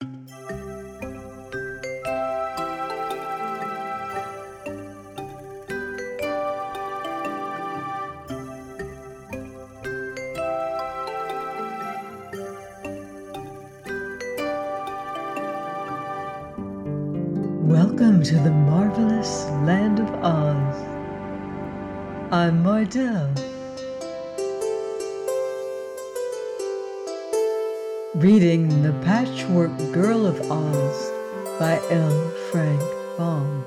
Welcome to the marvelous land of Oz. I'm Mardell, reading The Patchwork Girl of Oz by L. Frank Baum.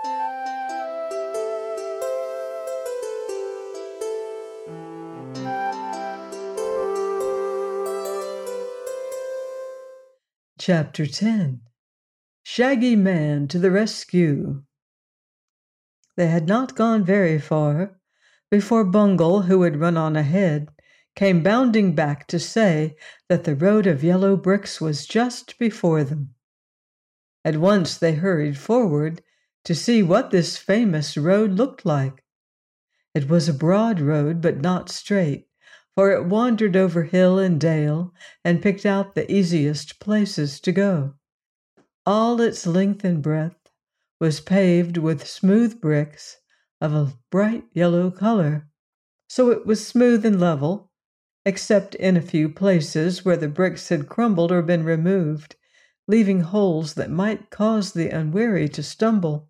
Chapter 10. Shaggy Man to the Rescue. They had not gone very far before Bungle, who had run on ahead, came bounding back to say that the road of yellow bricks was just before them. At once they hurried forward to see what this famous road looked like. It was a broad road, but not straight, for it wandered over hill and dale and picked out the easiest places to go. All its length and breadth was paved with smooth bricks of a bright yellow color, so it was smooth and level, except in a few places where the bricks had crumbled or been removed, leaving holes that might cause the unwary to stumble.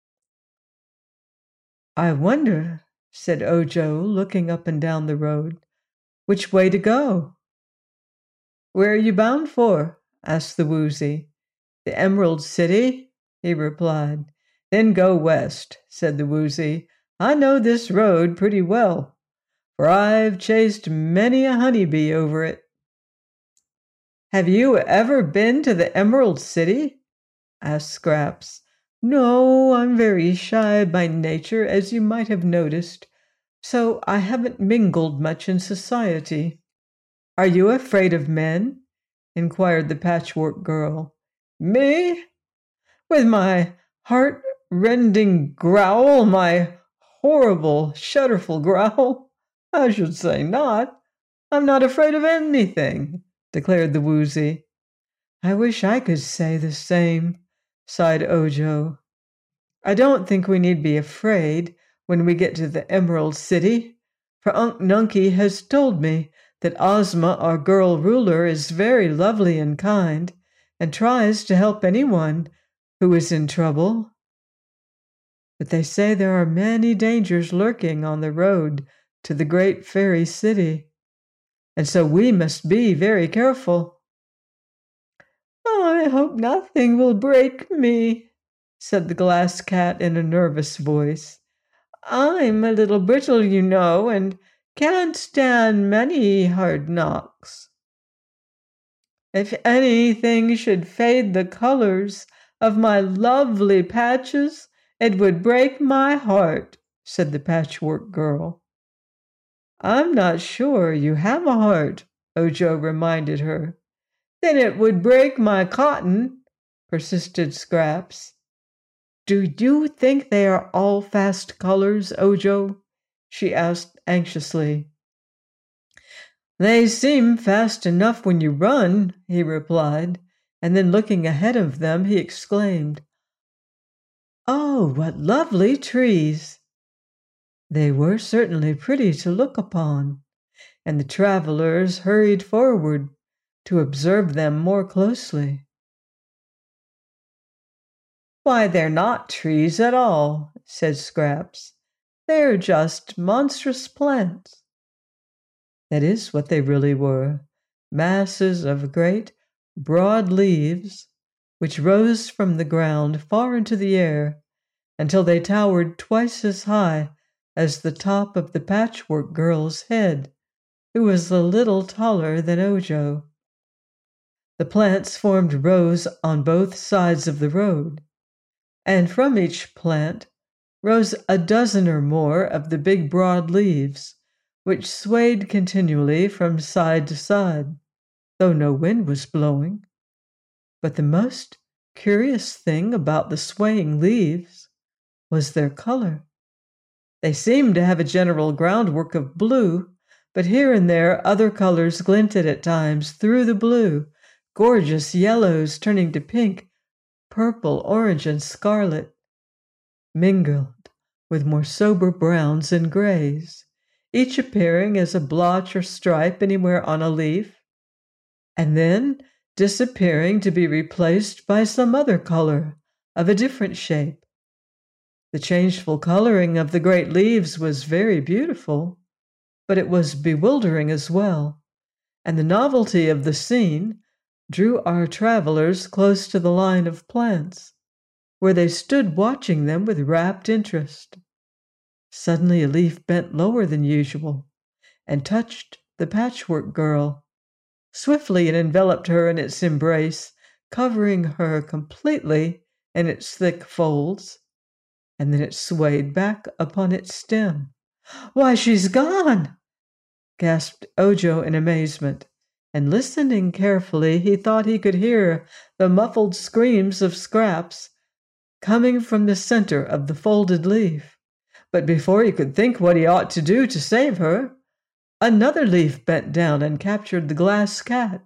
"I wonder," said Ojo, looking up and down the road, "which way to go?" "Where are you bound for?" asked the Woozy. "The Emerald City," he replied. "Then go west," said the Woozy. "I know this road pretty well, for I've chased many a honeybee over it." "Have you ever been to the Emerald City?" asked Scraps. "No, I'm very shy by nature, as you might have noticed, so I haven't mingled much in society." "Are you afraid of men?" inquired the Patchwork Girl. "Me? With my heart-rending growl, my horrible, shudderful growl? I should say not. I'm not afraid of anything," declared the Woozy. "I wish I could say the same," sighed Ojo. "I don't think we need be afraid when we get to the Emerald City, for Unc Nunkie has told me that Ozma, our girl ruler, is very lovely and kind, and tries to help anyone who is in trouble. But they say there are many dangers lurking on the road to the great fairy city, and so we must be very careful." "I hope nothing will break me," said the Glass Cat in a nervous voice. "I'm a little brittle, you know, and can't stand many hard knocks." "If anything should fade the colors of my lovely patches, it would break my heart," said the Patchwork Girl. "I'm not sure you have a heart," Ojo reminded her. "Then it would break my cotton," persisted Scraps. "Do you think they are all fast colors, Ojo?" she asked anxiously. "They seem fast enough when you run," he replied, and then looking ahead of them, he exclaimed, "Oh, what lovely trees!" They were certainly pretty to look upon, and the travelers hurried forward to observe them more closely. "Why, they're not trees at all," said Scraps. "They're just monstrous plants." That is what they really were, masses of great, broad leaves, which rose from the ground far into the air until they towered twice as high as the top of the Patchwork Girl's head, who was a little taller than Ojo. The plants formed rows on both sides of the road, and from each plant rose a dozen or more of the big broad leaves, which swayed continually from side to side, though no wind was blowing. But the most curious thing about the swaying leaves was their color. They seemed to have a general groundwork of blue, but here and there other colors glinted at times through the blue, gorgeous yellows turning to pink, purple, orange, and scarlet, mingled with more sober browns and grays, each appearing as a blotch or stripe anywhere on a leaf, and then disappearing to be replaced by some other color of a different shape. The changeful coloring of the great leaves was very beautiful, but it was bewildering as well, and the novelty of the scene drew our travelers close to the line of plants, where they stood watching them with rapt interest. Suddenly a leaf bent lower than usual and touched the Patchwork Girl. Swiftly it enveloped her in its embrace, covering her completely in its thick folds, and then it swayed back upon its stem. "Why, she's gone!" gasped Ojo in amazement, and listening carefully, he thought he could hear the muffled screams of Scraps coming from the center of the folded leaf. But before he could think what he ought to do to save her, another leaf bent down and captured the glass cat,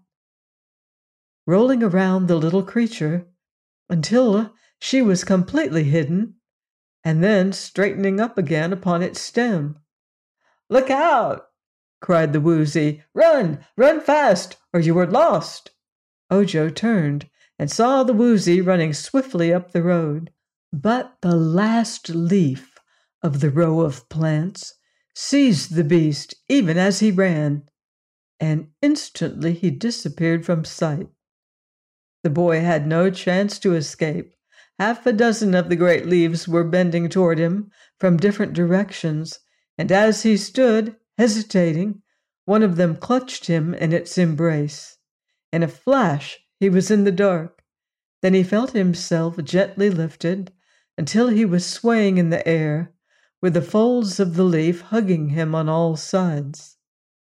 rolling around the little creature until she was completely hidden, and then straightening up again upon its stem. "Look out!" cried the Woozy. "Run! Run fast, or you are lost!" Ojo turned and saw the Woozy running swiftly up the road. But the last leaf of the row of plants seized the beast even as he ran, and instantly he disappeared from sight. The boy had no chance to escape. Half a dozen of the great leaves were bending toward him from different directions, and as he stood, hesitating, one of them clutched him in its embrace. In a flash, he was in the dark. Then he felt himself gently lifted until he was swaying in the air, with the folds of the leaf hugging him on all sides.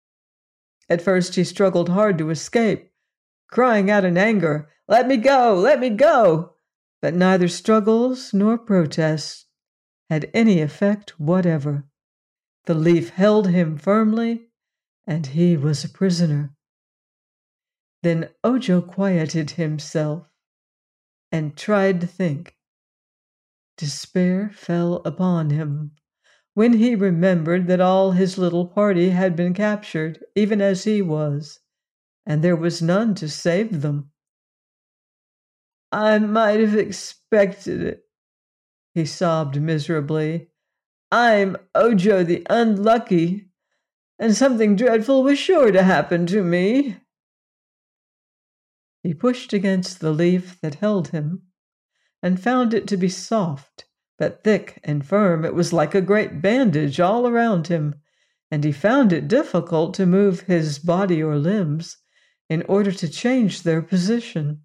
At first he struggled hard to escape, crying out in anger, "Let me go! Let me go!" But neither struggles nor protests had any effect whatever. The leaf held him firmly, and he was a prisoner. Then Ojo quieted himself and tried to think. Despair fell upon him when he remembered that all his little party had been captured, even as he was, and there was none to save them. "I might have expected it," he sobbed miserably. "I'm Ojo the Unlucky, and something dreadful was sure to happen to me." He pushed against the leaf that held him, and found it to be soft, but thick and firm. It was like a great bandage all around him, and he found it difficult to move his body or limbs in order to change their position.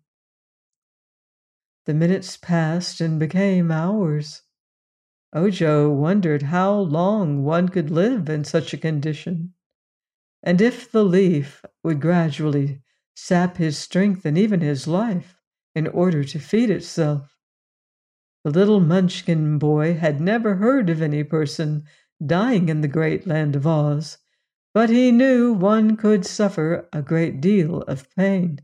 The minutes passed and became hours. Ojo wondered how long one could live in such a condition, and if the leaf would gradually sap his strength and even his life in order to feed itself. The little Munchkin boy had never heard of any person dying in the great land of Oz, but he knew one could suffer a great deal of pain.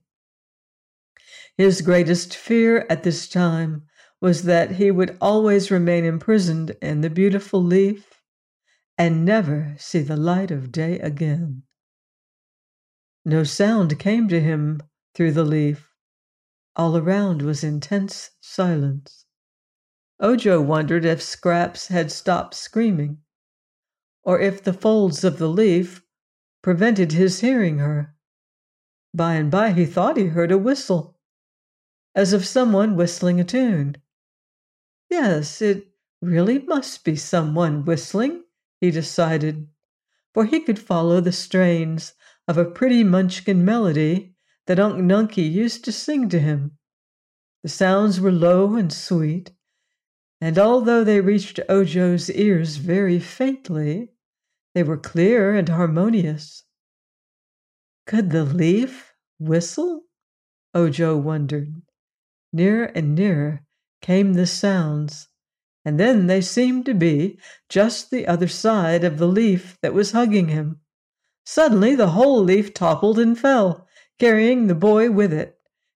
His greatest fear at this time was that he would always remain imprisoned in the beautiful leaf and never see the light of day again. No sound came to him through the leaf. All around was intense silence. Ojo wondered if Scraps had stopped screaming, or if the folds of the leaf prevented his hearing her. By and by he thought he heard a whistle, as of someone whistling a tune. Yes, it really must be someone whistling, he decided, for he could follow the strains of a pretty Munchkin melody that Unc Nunkie used to sing to him. The sounds were low and sweet, and although they reached Ojo's ears very faintly, they were clear and harmonious. Could the leaf whistle? Ojo wondered. Nearer and nearer came the sounds, and then they seemed to be just the other side of the leaf that was hugging him. Suddenly the whole leaf toppled and fell, carrying the boy with it,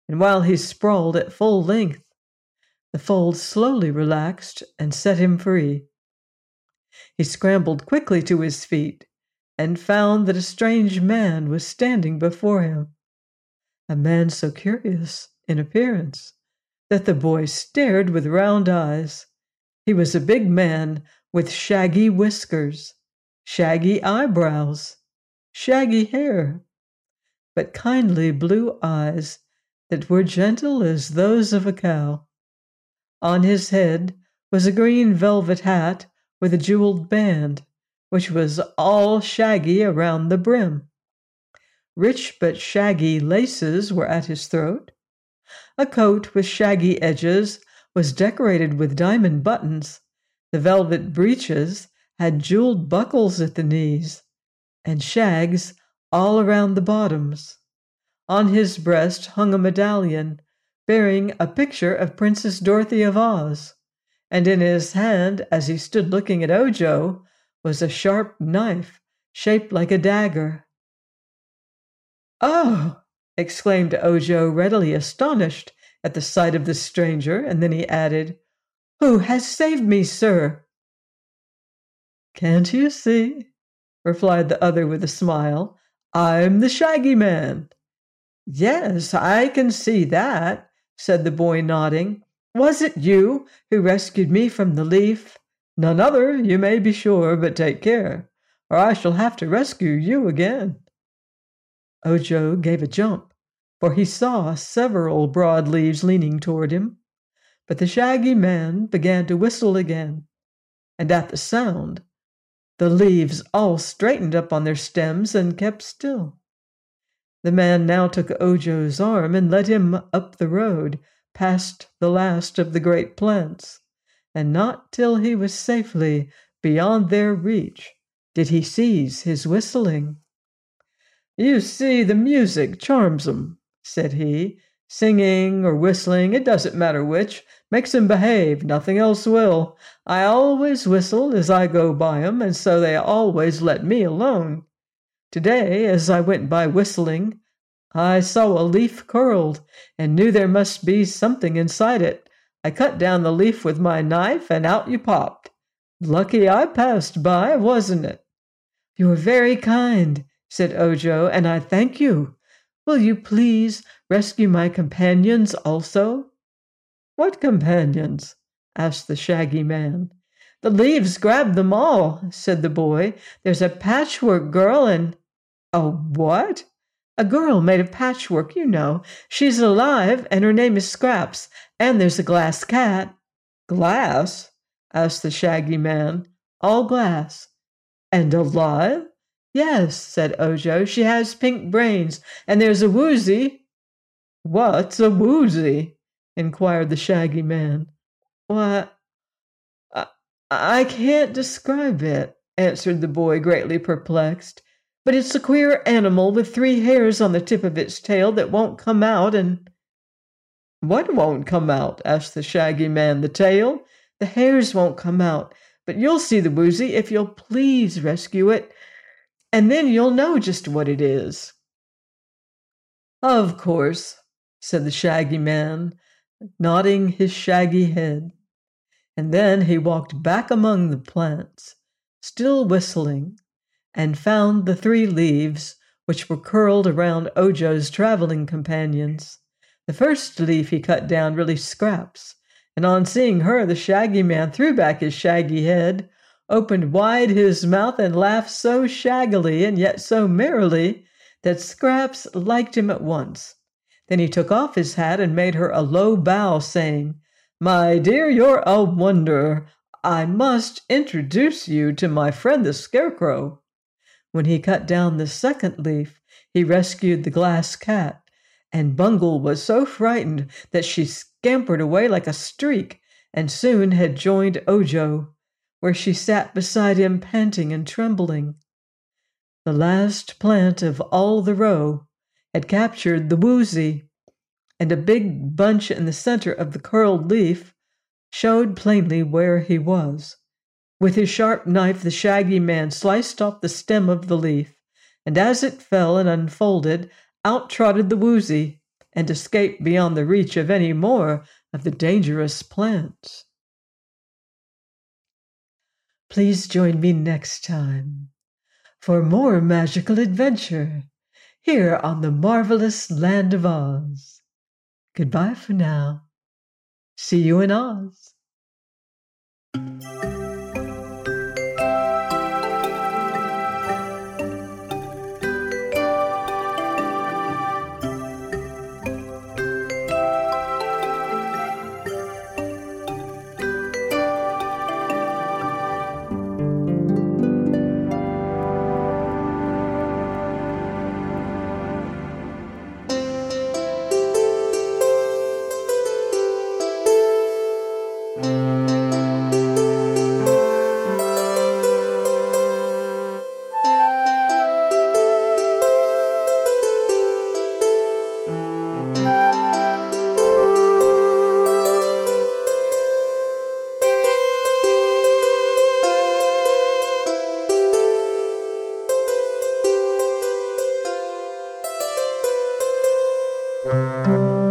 and while he sprawled at full length, the folds slowly relaxed and set him free. He scrambled quickly to his feet and found that a strange man was standing before him, a man so curious in appearance that the boy stared with round eyes. He was a big man with shaggy whiskers, shaggy eyebrows, shaggy hair, but kindly blue eyes that were gentle as those of a cow. On his head was a green velvet hat with a jeweled band, which was all shaggy around the brim. Rich but shaggy laces were at his throat. A coat with shaggy edges was decorated with diamond buttons. The velvet breeches had jeweled buckles at the knees, and shags all around the bottoms. On his breast hung a medallion bearing a picture of Princess Dorothy of Oz, and in his hand, as he stood looking at Ojo, was a sharp knife shaped like a dagger. "Oh!" exclaimed Ojo, readily astonished at the sight of the stranger, and then he added, "Who has saved me, sir?" "Can't you see?" replied the other with a smile. "I'm the Shaggy Man." "Yes, I can see that," said the boy, nodding. "Was it you who rescued me from the leaf?" "None other, you may be sure, but take care, or I shall have to rescue you again." Ojo gave a jump, for he saw several broad leaves leaning toward him. But the Shaggy Man began to whistle again, and at the sound, the leaves all straightened up on their stems and kept still. The man now took Ojo's arm and led him up the road past the last of the great plants, and not till he was safely beyond their reach did he cease his whistling. "You see, the music charms 'em," said he. "Singing or whistling, it doesn't matter which, makes 'em behave, nothing else will. I always whistle as I go by 'em, and so they always let me alone. Today, as I went by whistling, I saw a leaf curled and knew there must be something inside it. I cut down the leaf with my knife, and out you popped. Lucky I passed by, wasn't it?" "You're very kind," said Ojo, "and I thank you. Will you please rescue my companions also?" "What companions?" asked the Shaggy Man. "The leaves grabbed them all," said the boy. "There's a patchwork girl and—" "A what?" "A girl made of patchwork, you know. She's alive, and her name is Scraps, and there's a glass cat." "Glass?" asked the Shaggy Man. "All glass." "And alive?" "Yes," said Ojo. "She has pink brains, and there's a Woozy." "What's a Woozy?" inquired the Shaggy Man. "Why, I can't describe it," answered the boy, greatly perplexed. "But it's a queer animal with 3 hairs on the tip of its tail that won't come out and—" "What won't come out?" asked the Shaggy Man. "The tail?" "The hairs won't come out, but you'll see the Woozy if you'll please rescue it, and then you'll know just what it is." "Of course," said the Shaggy Man, nodding his shaggy head. And then he walked back among the plants, still whistling, and found the 3 leaves which were curled around Ojo's traveling companions. The first leaf he cut down released Scraps, and on seeing her, the Shaggy Man threw back his shaggy head, opened wide his mouth, and laughed so shaggily and yet so merrily that Scraps liked him at once. Then he took off his hat and made her a low bow, saying, "My dear, you're a wonder. I must introduce you to my friend the Scarecrow." When he cut down the second leaf, he rescued the glass cat, and Bungle was so frightened that she scampered away like a streak and soon had joined Ojo, where she sat beside him panting and trembling. The last plant of all the row had captured the Woozy, and a big bunch in the center of the curled leaf showed plainly where he was. With his sharp knife, the Shaggy Man sliced off the stem of the leaf, and as it fell and unfolded, out trotted the Woozy, and escape beyond the reach of any more of the dangerous plants. Please join me next time for more magical adventure here on the marvelous Land of Oz. Goodbye for now. See you in Oz. Música